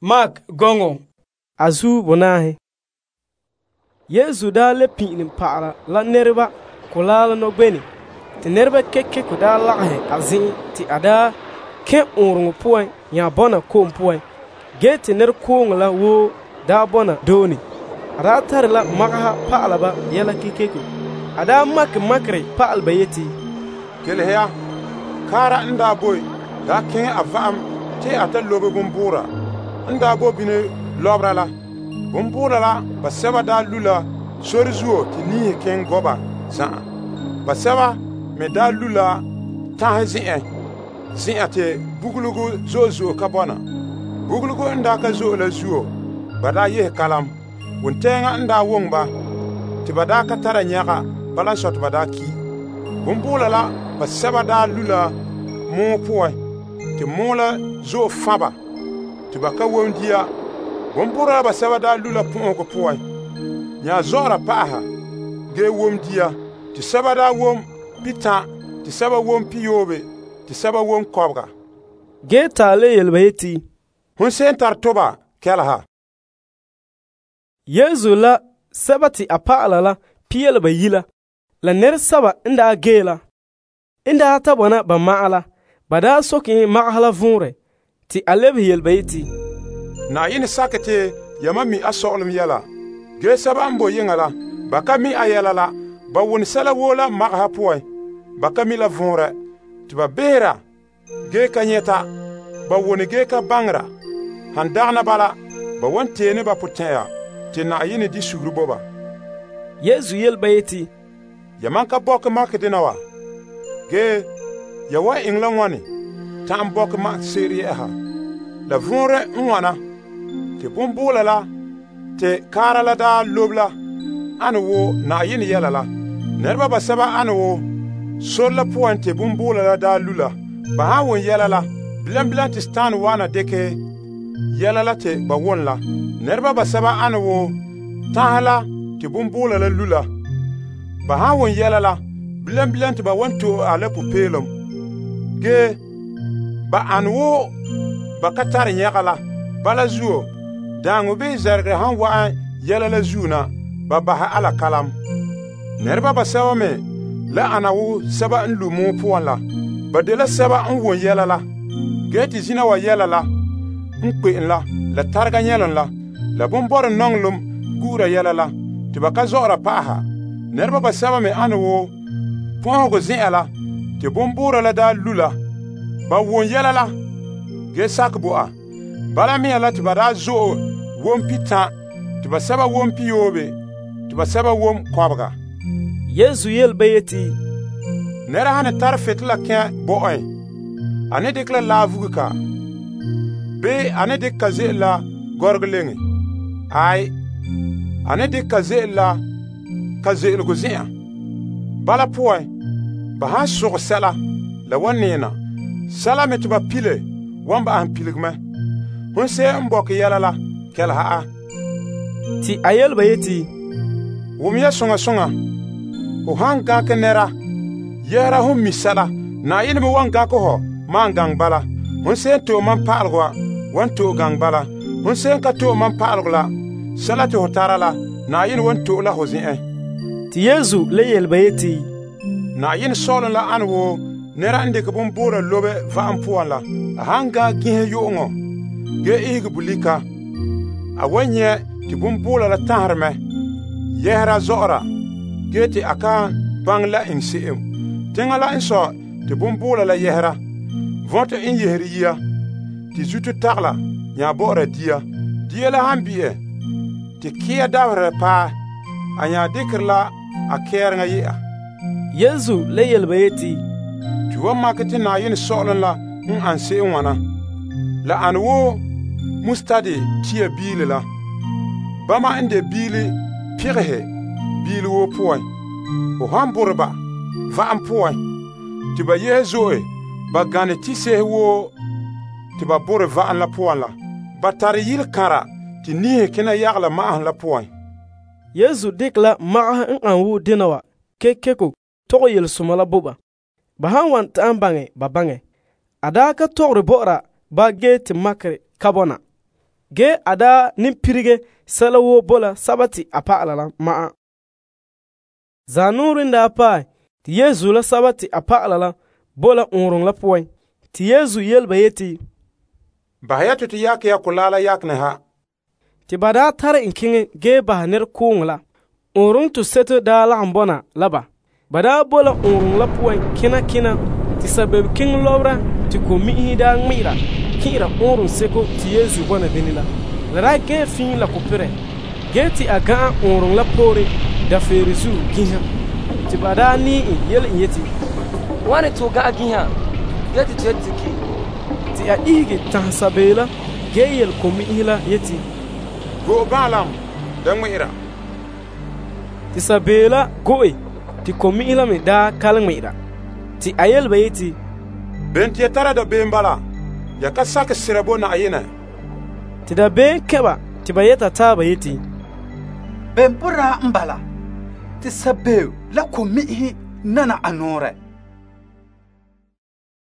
Mark gongo azu bonahi Yesu da le pi'nin paɣara la niriba kulaala no gbeni ti niriba kekke ku daa laɣahi azin ti ada kẽ uuriŋo puan nya bona kom puan gee ti nir kooŋa la woo daa bona dooni a daa tari la magaha paɣalaba yɛla kikeku a daa makri paɣalba yeti Kelhiya kaara n daa boy daa kẽ a vaham ti a ta lobi bumbuura n daa bo bini lobra la bumbuura la ba sɛba daa lu la sori zuo ti niihi kẽng goba zã'a ba sɛba me daa lu la tãhi zĩ'a ti buglugu zo'o ka bona buglugu n daa ka zo'o la zuo ba daa yihi kalam wunteeŋa n daa wuŋ ba ti ba daa ka tara nyɛga bala sɔ ti ba daa ki bumbuula la ba sɛba daa lu la moɔ puan ti moɔ la zo'o fãba ti ba ka wom dia bumbuura la ba sɛba daa lu la pu'ugu puan nya zo'ora pa'aha gee wom dia ti sɛba daa wom pitã ti sɛba wom piyoobe ti sɛba wom kɔbga gee taale yelba yeti hun sẽn tar toba kɛlha Yesu la sɛba ti a paɣala la piyelba yila la ner saba n daa geela n daa ta bona ba ma'ala ba daa soki magaha la võore ti a lebs yelba yeti Naayini sake ti yama mi a soglem yɛla gee sɛba n bo yiŋa la ba ka mi a yɛla la ba wuni sɛla woo la magaha puan ba ka mi la võorɛ ti ba behera gee ka nyɛta ba wuni gee ka baŋra han dagna bala ba wan teene ba pʋtɛ'a ti Naayini di sugri boba Yesu yelba yeti yaman ka bɔk mak dina wa gee ya wa iŋ la ŋwani tãɣim bɔk mak seer yɛha la võorɛ n ŋwana ti bũmbuula la ti kaara la daa lob la ani wo Naayini yɛla la nɛreba ba sɛba ani wo sor la puan ti bũmbuula la daa lu la ba haa wun yɛla la bilam ti Sɩtaane waana dɩke yɛla la ti ba wun la nɛreba ba sɛba ani wo tãha la ti bũmbuula la lu la ba haa wun yɛla la bilam ti ba wan to a la pupeelum gee ba ani wo ba ka tar nyɛga la bala zuo dãngo bɩ zɛrgr sãn wa'an yɛla la zuo na ba basɛ ala kalam nɛreba ba sɛba me la ana wo sɛba n lu moɔ puan la ba de la sɛba n wun yɛla la gee ti zĩna wa yɛla la n kpe'en la targa nyɛlem la bõn-bɔrẽ nɔnglem guura yɛla la ti ba ka zɔ'ɔra pa'asa nɛreba ba sɛba me ani wo põosgo zĩ'a la ti bõn-buurã la daa lu la ba wun yɛla la gee sak bo'a bala mia la ti ba daa zo'o wom pitã ti ba sɛba wom piyoobe ti ba sɛba wom kɔbga Yesu yelba yeti nɛra sãn tar fetla kẽ bo'ẽ a ne dɩk la laa vugu ka bee a ne dɩk ka ze'el la gɔrg lenge ai a ne dɩk ka ze'el la ka ze'elgo zĩ'a bala puan ba sãn sog sɛla la wa neena sɛla me tɩ ba pile wan ba sẽn pilgmɛ fõn see n bɔk yɛla la kɛlsa a ti a yelba yeti wʋm ya sõŋa fo sãn gãk nɛra yɛsra fõn mi sɛla Naayini me wan gãk fɔ maan gãng bala fõn see n toog man pa'alg wa wan toog gãng bala fõn see n ka toog man pa'alg la sɛla tɩ fo tara la Naayini wan toog la fo zĩ'ɛ ti Yesu le yelba yeti Naayini sɔglem la ani wo nera n dɩk bõn-boorã lobe va'am puan la a sãn gãag gĩsẽ yo'oŋɔ gee isg bulika a wa yẽ tɩ bõn-boolã la tãsdmɛ yɛsra zɔ'ɔra gee tɩ a ka bãng la ĩng se'em tẽngã la n sɔ tɩ bõn-boolã la yɛsra võt n yesr yia tɩ zutu tagla yã bɔ'ɔra dia la sãn bi'ɛ tɩ kɩa dabsrɛ paa a yã dɩkr la a kɛɛreŋa yɩ'a Yesu le yelba yeti tɩ wa mak tɩ Naayini sɔglem la n an se'em wãna la an wo mustadi tia biile la bãmba n de biili pɩgse biili wo puan fo sãn bʋrba va'am puan tɩ ba yɛs zo'e ba gãne tɩ-sees woo tɩ ba bʋr va'am la puan la ba tar yil-kãra tɩ niisẽ kẽna yagla ma'asem la puan Yesu dɩk la magsẽ n an wʋʋ dẽna wa kekeko tog yel-sõma la boba ba sãn wan tɩ n bãnge ba bãnge a daa ka togre bo'ora ba gee tɩ makre ka bõna Ge ada nimpirige salawo bola sabati a pa'ala la ma'a. Zanurin da pa ti Yesu la sabati a pa'ala la bola unrung la puwai. Ti Yesu yelba yeti. Bahayatu ti yak ya kulala yak ne ha. Ti bada tara in kinge ge bahaner kuung la. Unrung tu setu da la ambona laba. Bada bola unrung la puwai kina ti sabab king lobra ti ko mihi da ngmira. Kira unrung seko ti Yesu bona benila. Lara ge fin la kupire. Ge ti aga unrung la pore da ferisu giha. Ti bada ni in yel in yeti. Wani to ga giha. Yeti ki. Ti a ige tansabela ge yel ko mihila yeti. Go balam da ngmira. Ti sabela goe ti ko mihila me da kalngmira. Ti ayel bayeti. Benti tara da bembala. Ya ka saka sirabo na ayina. Ti da ben keba ti bayeta ta bayeti. Ben pura mbala. Ti sabeu la ko mihi nana anore.